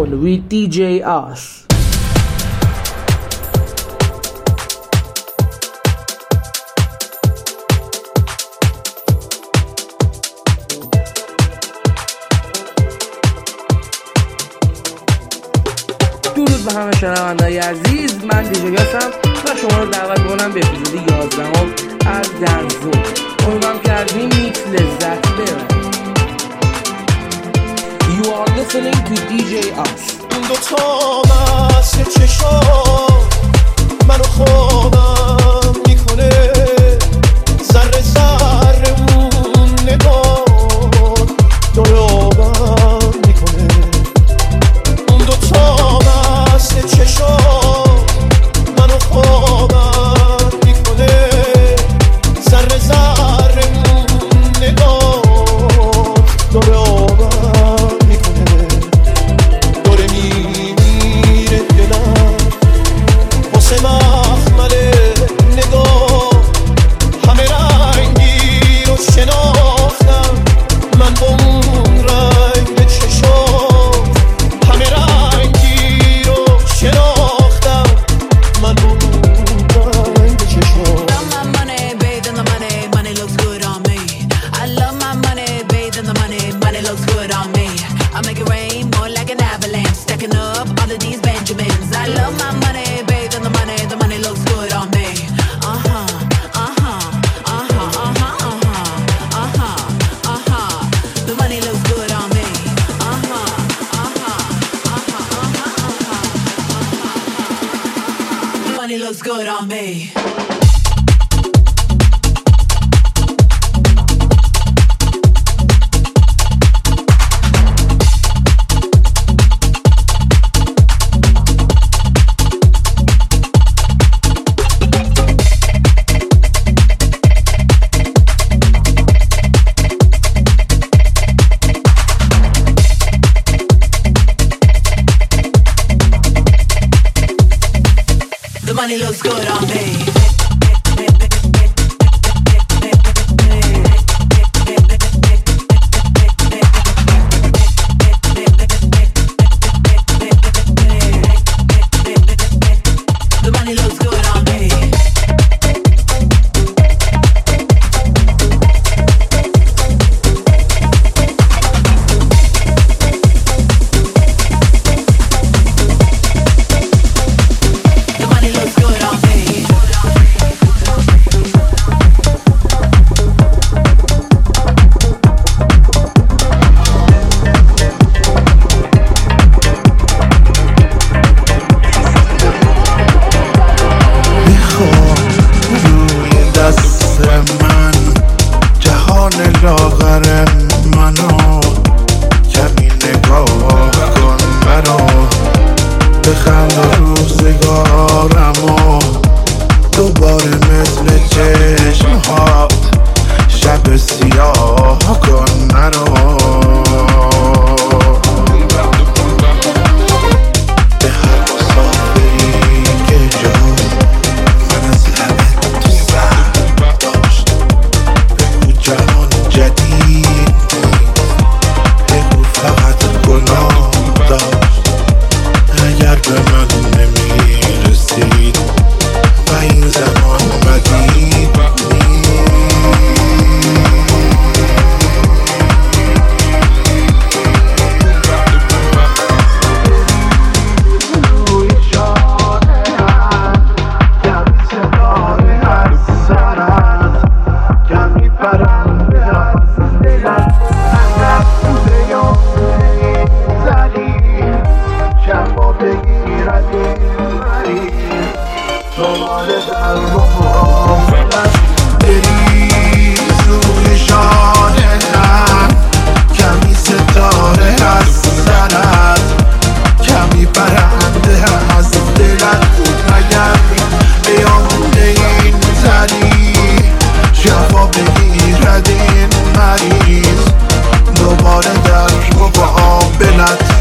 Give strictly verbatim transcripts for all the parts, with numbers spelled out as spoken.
Soul with دی جی Us. درود به همه شنونده‌های عزیز، من دی جی هستم و شما رو دعوت می‌کنم به اپیزود یازدهم از در ذوق. امیدوارم که از این میکس لذت ببرید. You are listening to دی جی Us. دو تا مست چشم منو خوابم میکنه، ذره ذره اون نگاه دلابم میکنه. اون دو تا مست چشم منو خوابم میکنه، ذره ذره اون نگاه دلابم میکنه. داره میمیره دلم واسه مخمل نگاه، همه رنگی رو شناختم من با اون رنگ چشم، همه رنگی رو شناختم من با اون رنگ چشم. Love my money, bathe in the money, money looks good on me. I love my money, bathe in the money, money looks good on me. I make it rain more like an avalanche, stacking up all of these Benjamins. I love my money, bathe in the money, the money looks good on me. Uh-huh, uh-huh, uh-huh, uh-huh, uh-huh, uh-huh, uh-huh. The money looks good on me. Uh-huh, uh-huh, uh-huh, uh-huh, uh-huh. The money looks good on me. The money looks good on me. The money looks good on me. The money looks good on me. میخوام روی دست من جهان لاغر منو کمی نگاه کن، مرا بخند روزگارمو دوباره مثل چشمها شب سیاه کن مرا. به هر مسافری که جاست من از لبت تو سر داشت، بگو جهان جدید بگو فقط گناه داشت. اگر به من نمیرسید و این زمان مدید روی شانه‌ام کمی ستاره از سرت، کمی پرنده از دلت. اگر بوده یا زری شبا بگیرد این مریض، دنبال در و مقابلت بریز. روی شانه‌ام کمی ستاره از سرت، کمی پرنده از دلت. مگر بیامونه این زری شفا بگیرد این مریض، دوباره در مقابلت.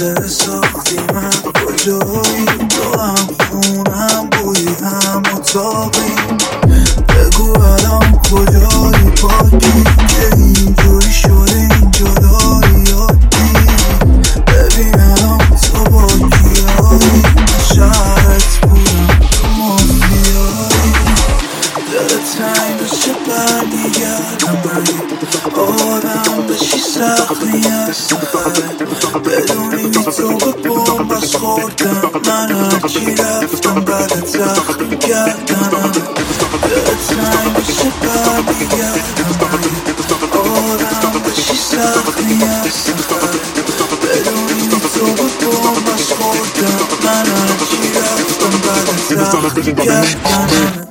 خاطر ساختی من کجایی تو هم خونم بوی هم اتاقی بگو الان کجایی پاکی که اینجوری شده این جدایی عادی ببین الان تو با کیایی شهرت بودم تو مافیایی دلت تنگ بشه برمیگردم ولی آدم بشی سختی از سفره بدونی تو به بومبس خوردم من هرچی رفتم بعد زخمی کردنم دلت تنگ بشه برمیگردم ولی آدم بشی سختی از سفره بدونی تو به بومبس خوردم من هرچی رفتم بعد زخمی کردنم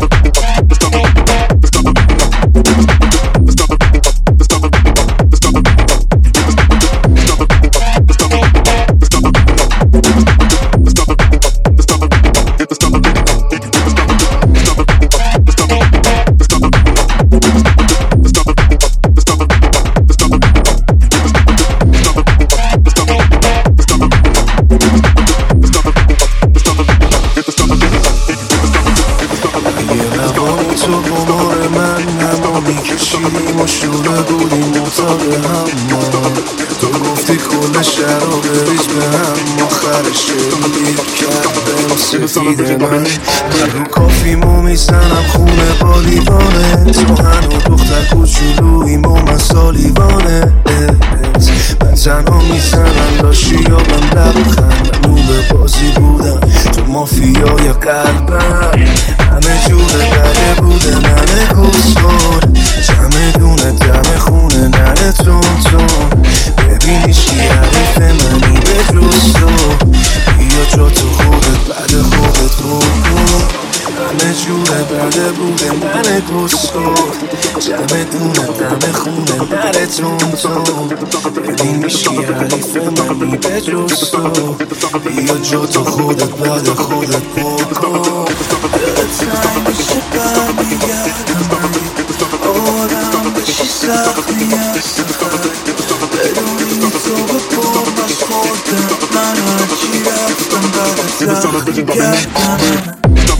تو گفتی کل شهر رو بریز به هم آخرش شدید کرده سفید من رو کافیمو میزنم خونه با لیوانه تو هنو دختر کوچولویم و من سالیوانه من تنها میزنم لاشی یا من لبخند من به بازی بودم تو مافیای قلبم همه جوره بده بوده ننه کسور جمع دونه دم خونه ننه تون تون ببینیش که حریف منی به جز تو بیا جا تو خودت بعد خودت خوب کن همه جوره بده بوده ننه کسور جمع دونه دم خونه ننه تون تون ببینیش که حریف منی به جز تو بیا جا تو خودت بعد خودت خوب کن دلت تنگ بشه برمیگردم ولی آدم بشی سختی از سفره بدونی تو به بومبس خوردم من هرچی رفتم بعد زخمی کردنم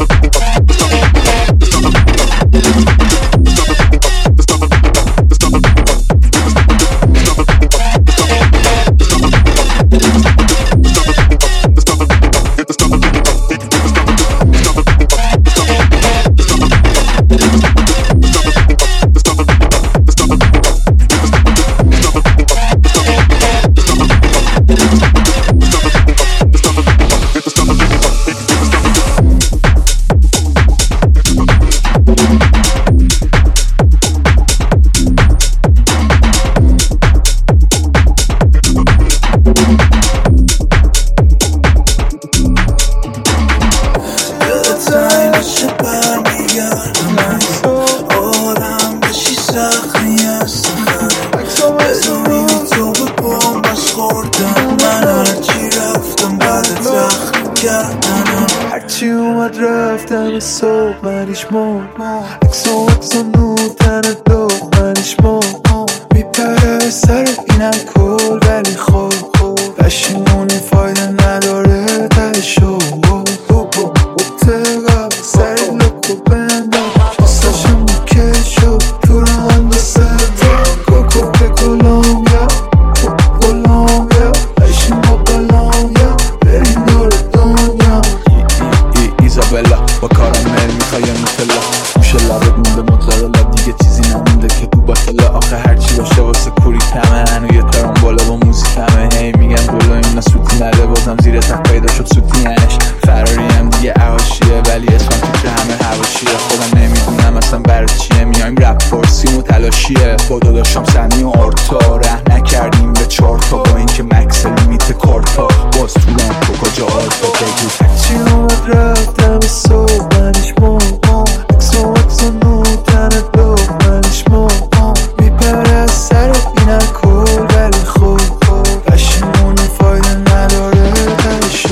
هرچی اومد رفتم صبح منیش مرد اکس و اکس و نودن دوغ منیش مرد میپره سر اینم کل ولی خوب پشیمونی فایده نداره تهشو تگاه سر لکو بندم شستشم که شد تو رو هم بسه کوکو به کلامبیا کلامبیا پشیم با کلامبیا بریم دور دنیا ایزابلا با کارامل میخوای نوتلا گوشه لبت مونده موتزارلا دیگه چیزی نمونده که تو باطلا آخه هرچی باشه واسه کوری کمه هنو یه ترام بالا با موزیک همه هی میگن بلو اینا سوتی نده بازم زیر تک پیدا شد سوتینش فراری هم دیگه عواشیه ولی اسمم تو که همه هواشیه خودم نمیدونم اصلا برای چیه میایم رپ پارسیم و تلاشیه با داداشم سنی و آرتا ره نکردیم به چارتا با اینکه مکس لیمیت کارتا باز طولان کوکا جا آرتا بگو هرچی اومد رفتم صبح منیش مرد اکس و اکس و نودن دوغ منیش مرد میپره سر اینم کل ولی خوب پشیمونی فایده نداره تهش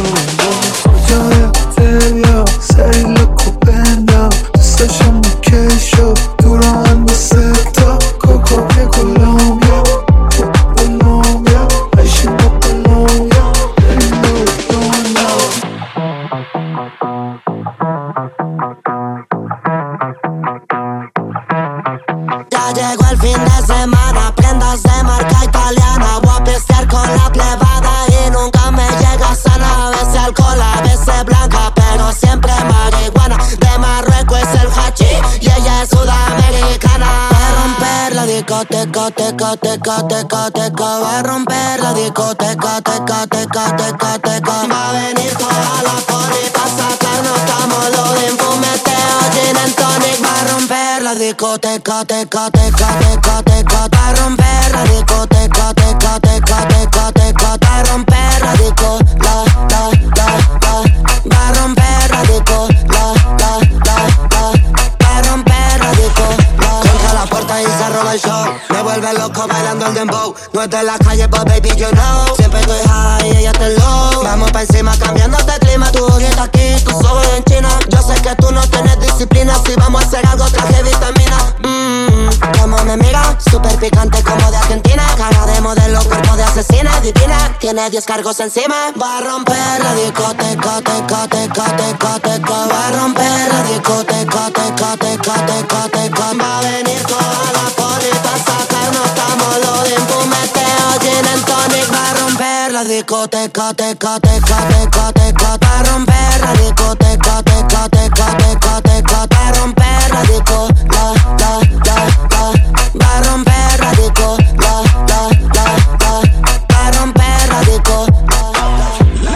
teca, teca, teca, teca, teca. Va a romper la discoteca, teca, teca, teca, teca. Va a venir toda la poli pa' sacarnos estamos de fumeteo, gin and tonic. Va a romper la discoteca, teca, teca, teca, teca. Va a romper la discoteca, teca, teca, teca, teca. Va a romper la disco, la, la, la, la. Va a romper la disco, la, la, la, la. Va a romper la disco, la. Contra la puerta y se roba el show. Me vuelve loco bailando el dembow. No es de la calle, but baby, you know. Siempre estoy high y ella está low. Vamos pa' encima cambiándote clima. Tú ahorita aquí, tus ojos en China. Yo sé que tú no tienes disciplina. Si vamos a hacer algo, traje vitamina. Mmm, como me mira, super picante como de Argentina. Cara de modelo, cuerpo de asesina. Divina, tiene diez cargos encima. Va a romper la discoteca, teca, teca, teca, teca. Va a romper la discoteca, teca, teca, teca, teca. Va a venir toda la poli pa' sacarnos estamos lo de fumeteo, gin and tonic. Va a romper la discoteca, teca, teca, teca, teca. Va a romper la discoteca, teca, teca, teca, teca. Va a romper la disco, la, la, la, la. Va a romper la disco, la, la, la, la. Va a romper la disco, la, la.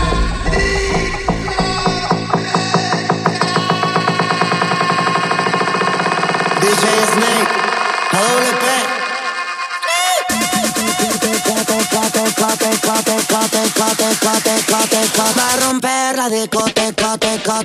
D J Snake, a doble P. Va a romper la discoteca, teca.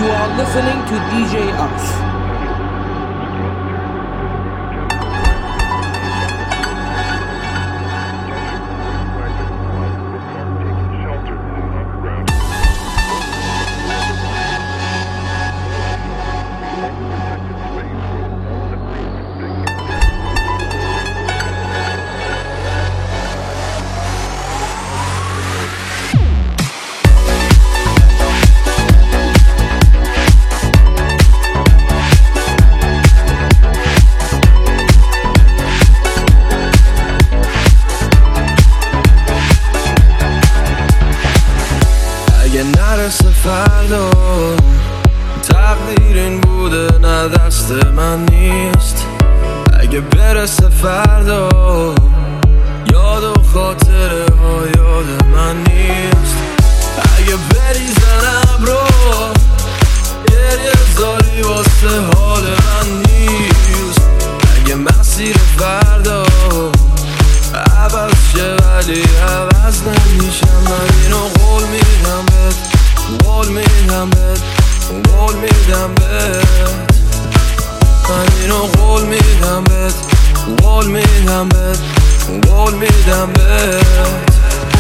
You are listening to D J Ox. فردا تقدیر این بوده نه دست من نیست. اگه برسه فردا یاد و خاطره ها یاد من نیست. اگه بریزن ابرو گریه زاری واسه حال من نیست. اگه مسیر فردا عوض شه ولی عوض نمیشم. من اینو قول میدم بهت، قول میدم بهت، قول میدم بهت. من اینو قول میدم بهت، قول میدم بهت، قول میدم بهت.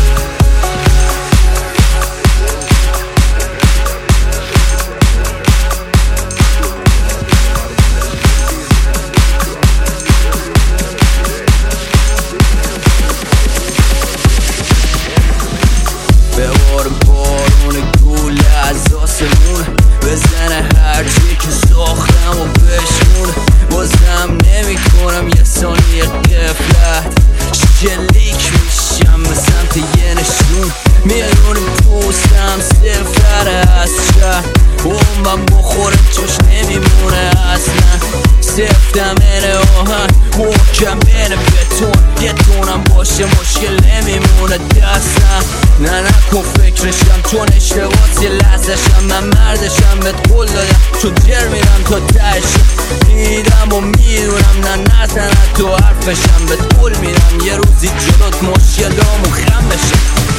ببار بارون گول از آسمون بزنه هرچی که ساختم و بشمون. بازم نمی کنم یه ثانیه قفلت، شلیک میشم به سمت یه نشون. میدونی پوستم سفتر از شهر بومبم بخوره چش نمیمونه اصلا. سفتم اینه آهن محکم اینه بتون، یه دونم باشه مشکل نمیمونه دستم. نه نکن فکرشم چون اشتباس یه لحظشم. من مردشم بهت قول دادم چون جر میرم تا تهشم. دیدم و میدونم نه نزن تو حرفشم. بهت قول میدم یه روزی جلوت مشکلامو خم بشم.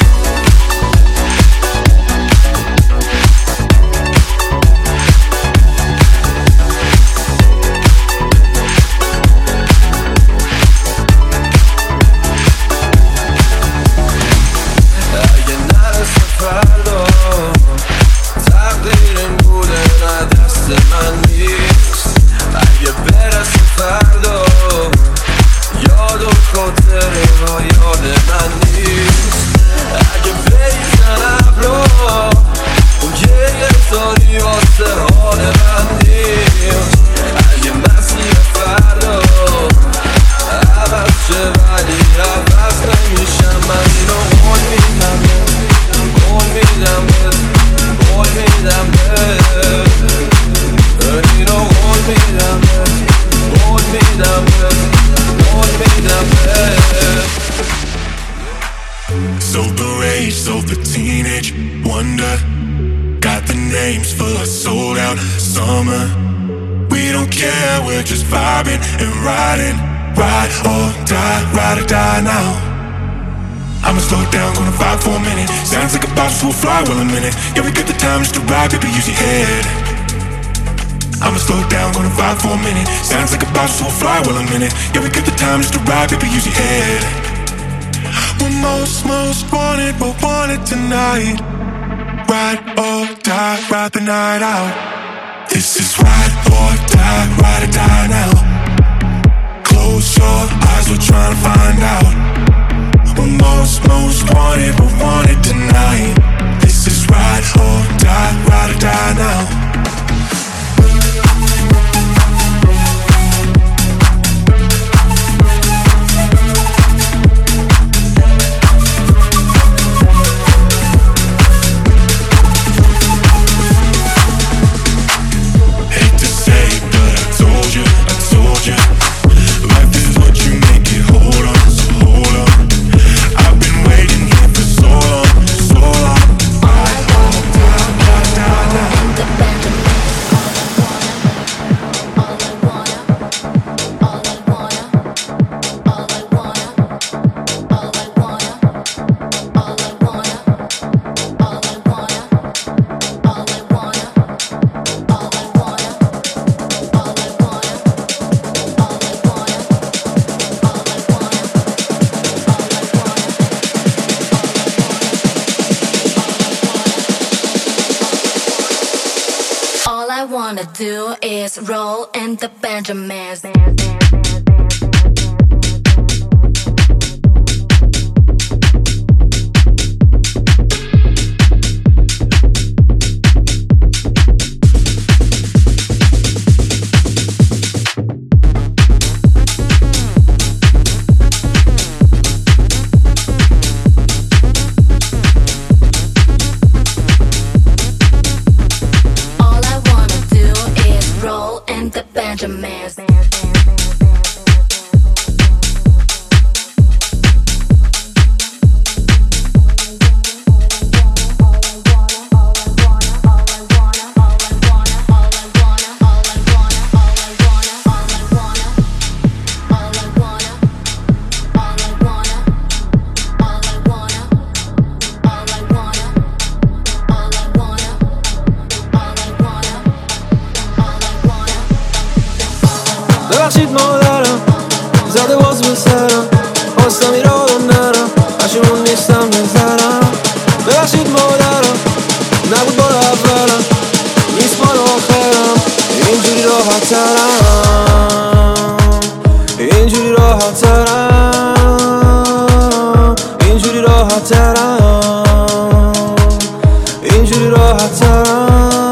فردا تقدیر این بوده نه دست من نیست. اگه برسه فردا یاد و خاطره ها یاد من نیست. اگه بریزن ابرو گریه زاری واسه حال من نیست. اگه مسیر فردا عوض شه ولی عوض نمیشم. من اینو قول میدم قول میدم بهت، قول میدم بهت. اینو قول میدم بهت، قول میدم بهت، قول میدم بهت. So the rage, so the teenage wonder. Got the names for a sold out summer. We don't care, we're just vibing and riding. Ride or die, ride or die now. I'ma slow down, gonna vibe for a minute. Sounds like a bounce will fly well a minute. Yeah, we got the time just to ride, baby, use your head. I'ma slow down, gonna vibe for a minute. Sounds like a bounce will fly well a minute. Yeah, we got the time just to ride, baby, use your head. We're most, most wanted, but wanted tonight. Ride or die, ride the night out. This is ride or die, ride or die now. Close your eyes, we're trying to find out. We're most, most wanted, but wanted tonight. This is ride or die, ride or die now. Hate to say, but I told you, I told you. Life is what you make it, hold on, so hold on. I've been waiting here for so long, so long. wanna do is roll in the Benjamins. ببخشید مادرم زده باز به سرم خواستم ایرادم نرم پشیمون نیستم بزرم ببخشید مادرم نبود بار اولم نیست بار آخرم اینجوری راحت ترم اینجوری راحت ترم اینجوری راحت ترم اینجوری راحت ترم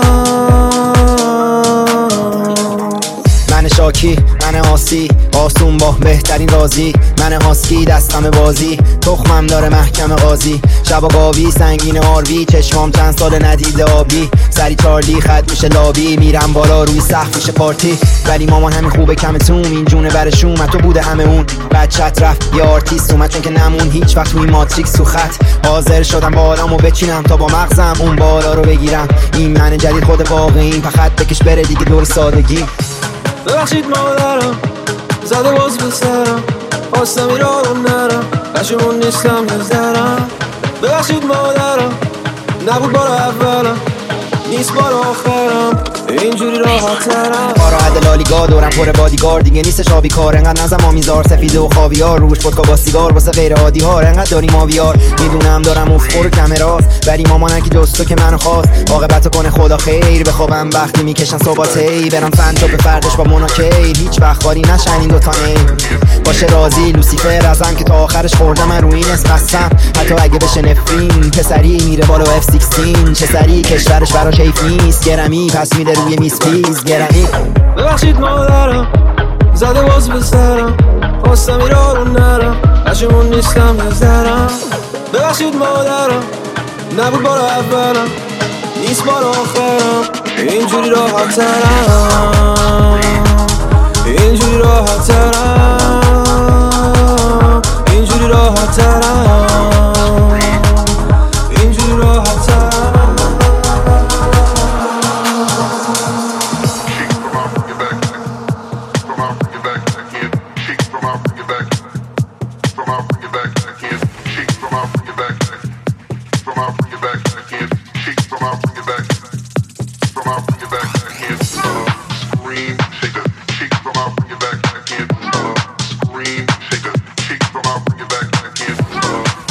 من شاکی من آسی آسون با بهترین رازی من هاسکی دستم بازی تخمم داره محکم قاضی شبا گاوی سنگین آروی چشمام چند سال ندیده آبی سری چارلی خط میشه لابی میرم بالا روی سقف میشه پارتی ولی مامان همین خوبه کمتون این جونه برش اومد تو بوده همه اون بچت رفت یه آرتیست اومد چون که نمون هیچ وقت توی ماتریکس تو خط حاضر شدم بالامو بچینم تا با مغزم اون بالا رو بگیرم این من جدید خود واقعیم فقط بکش بره دیگه دور سادگی ببخشید مادرم زده باز به سرم خواستم ایرادم نرم پشیمون نیستم بزرم ببخشید مادرم نبود بار اولم نیست بار آخرم اینجوری راحت ترم بارا عدلالیگا دورم پر بادیگار دیگه نیست شابی کار انقدر نزم آمیزار سفیده و خاویار روش vodka با سیگار واسه غیر عادی ها انقدر داریم آویار میدونم دارم افخور کمراست ولی مامانن که جز تو که منو خواست عاقبتو کنه خدا خیر بخوابم وقتی میکشن صبحاتی برم فنتو به فردش با مناکیر هیچ وقت خاری نشن این دوتا نیم باشه راضی لوسیفر ازم که تا آخرش خوردم من روی این اسم حتی اگه بشه نفرین پسری میره بالا اف شانزده چه سری کشورش برا کیف نیست گرمی پس میده روی میز پیز گرمی ببخشید مادرم زده باز به سرم خواستم ایرادم نرم پشیمون نیستم بزرم ببخشید مادرم نبود بار اولم نیست بار آخرم اینجوری راحت ترم اینجوری راحت ترم اینجوری راحت ترم اینجوری راحت ترم Scream, shake a, shake from out, bring it back, I can't, uh, scream, shake a, shake from out, bring it back, I can't, uh,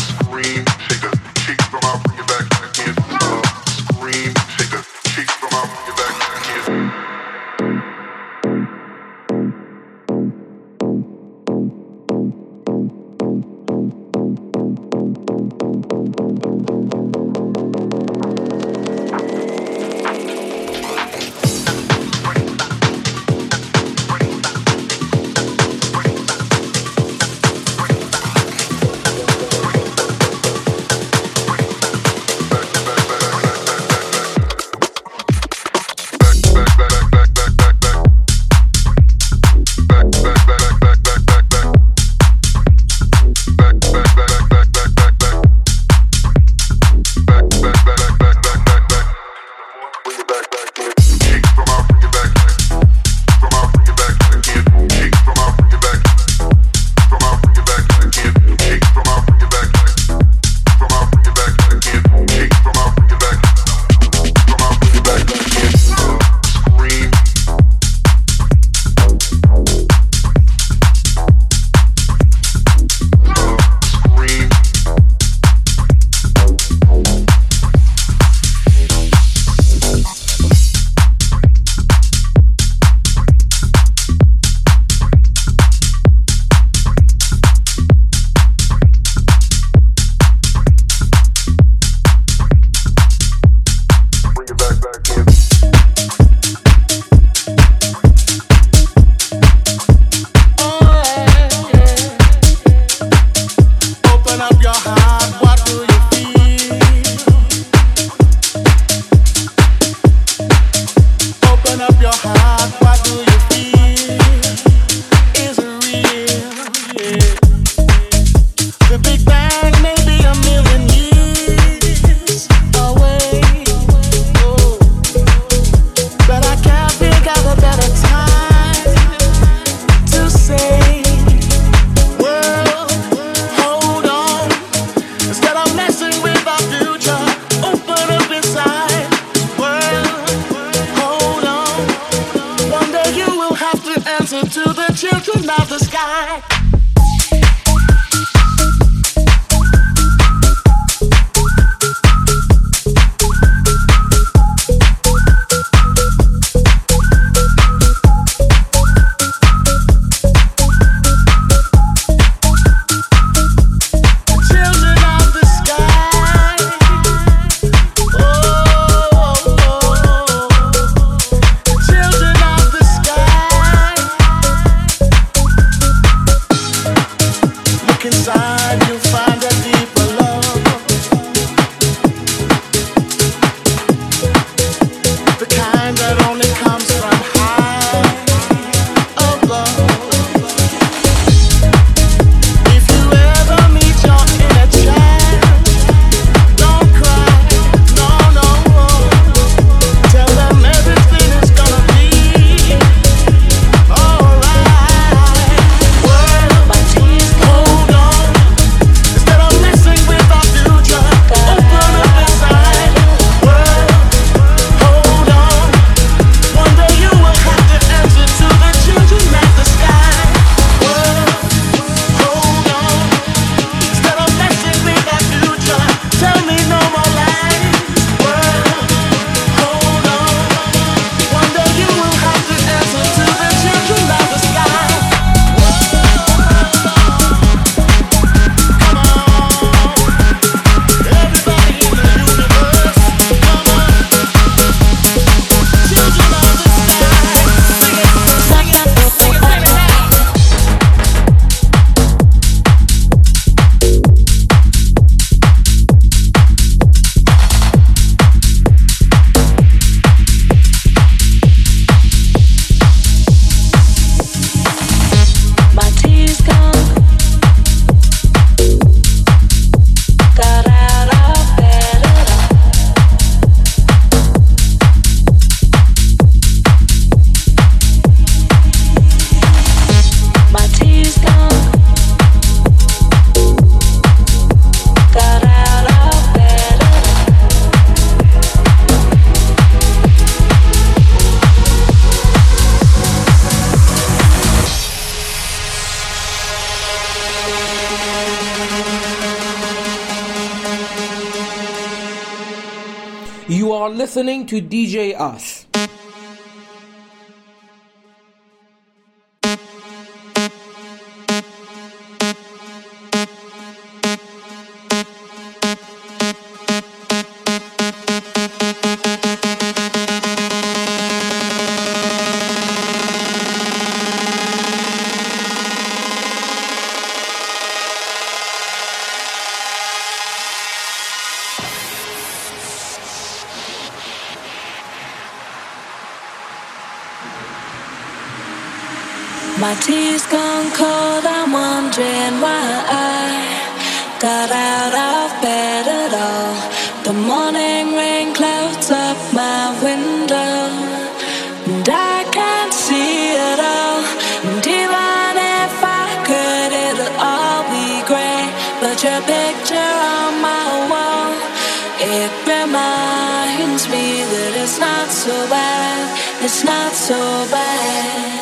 listening to D J Us. My tea's gone cold, I'm wondering why I got out of bed at all. The morning rain clouds up my window, and I can't see it all. And even if I could, it'll all be grey. But your picture on my wall, it reminds me that it's not so bad, it's not so bad.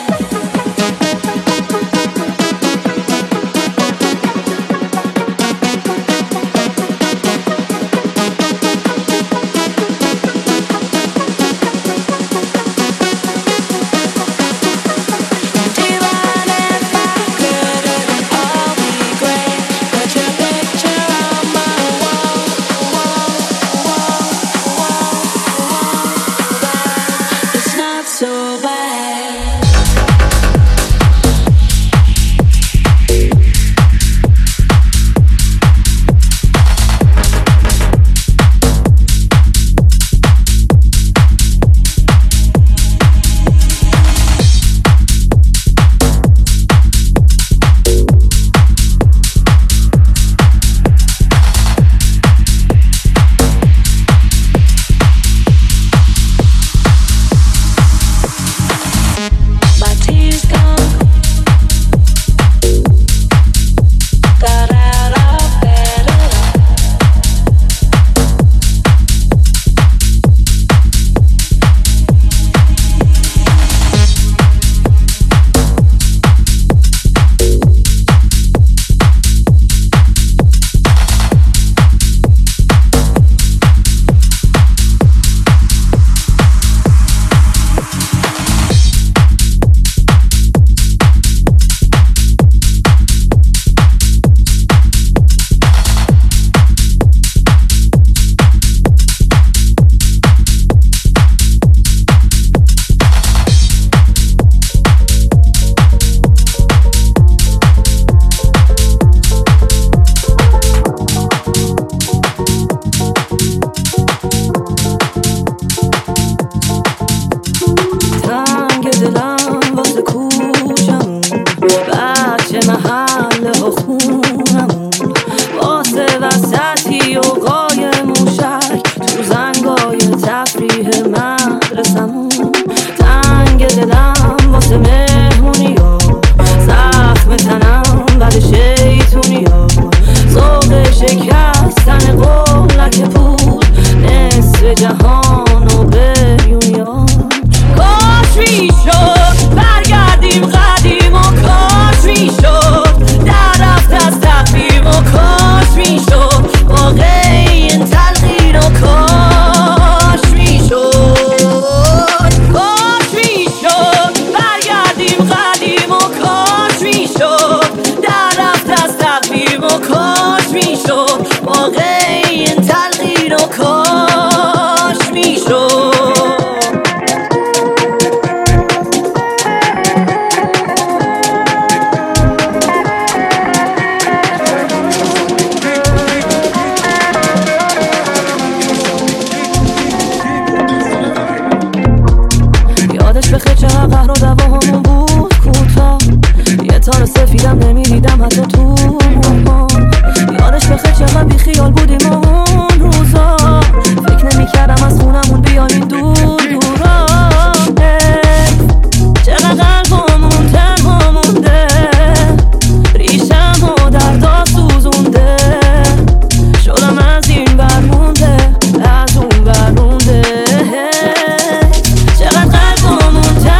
چقدر قلبمون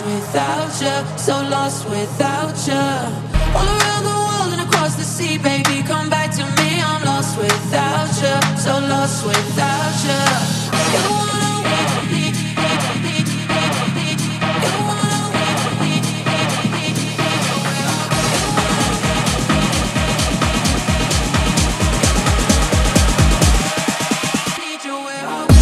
without you, so lost without you. All around the world and across the sea, baby, come back to me. I'm lost without you, so lost without you. You're the one I want to be. You're the one I want to be. Need you where I want.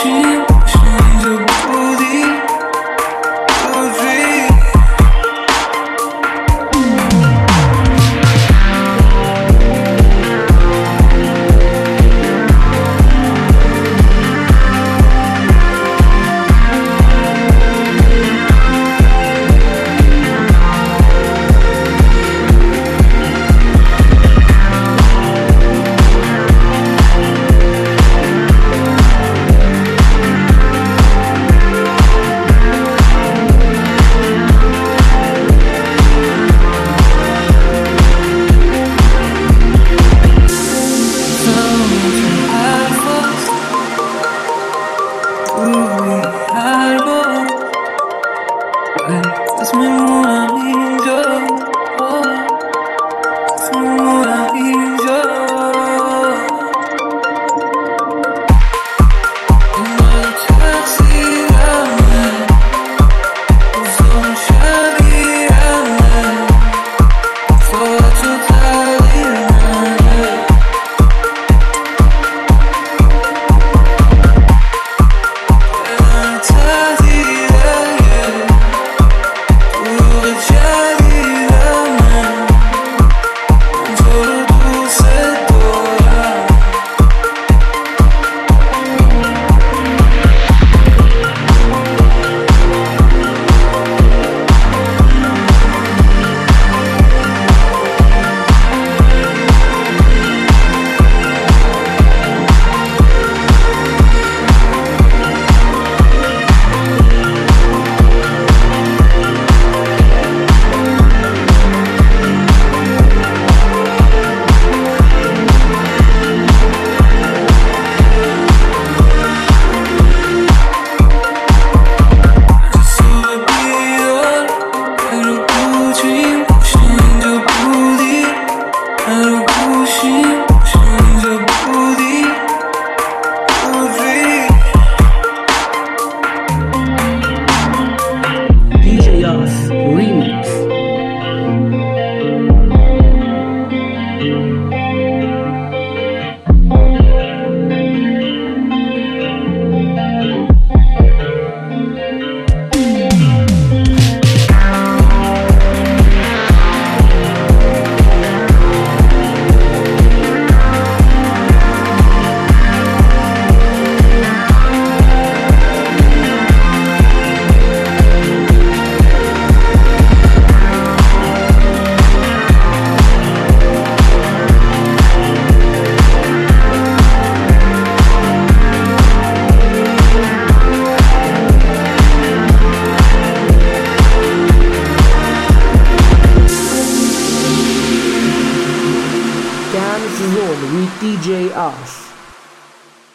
گوشیم باشه اینجا بودی کجی Dance Zone with D J Ash.